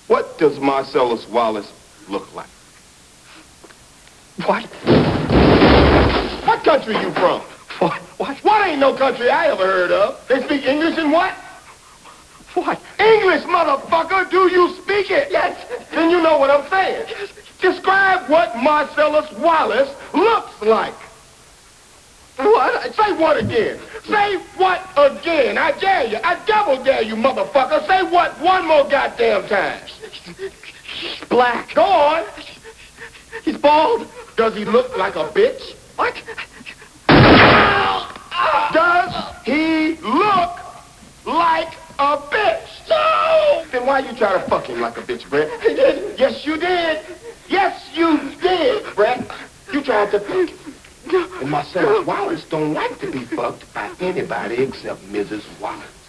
What does Marcellus Wallace look like? What? What country you from? What? What ain't no country I ever heard of? They speak English and what? What? English, motherfucker! Do you speak it? Yes. Then you know what I'm saying. Yes. Describe what Marcellus Wallace looks like. What? Say what again? Say what again? I dare you. I double dare you, motherfucker. Say what one more goddamn time. He's black. Go on. He's bald. Does he look like a bitch? What? Does he look like a bitch? No! Then why you try to fuck him like a bitch, Brett? I didn't. Yes, you did. Yes, you did, Brett. You tried to fuck him. And Marcellus Wallace don't like to be fucked by anybody except Mrs. Wallace.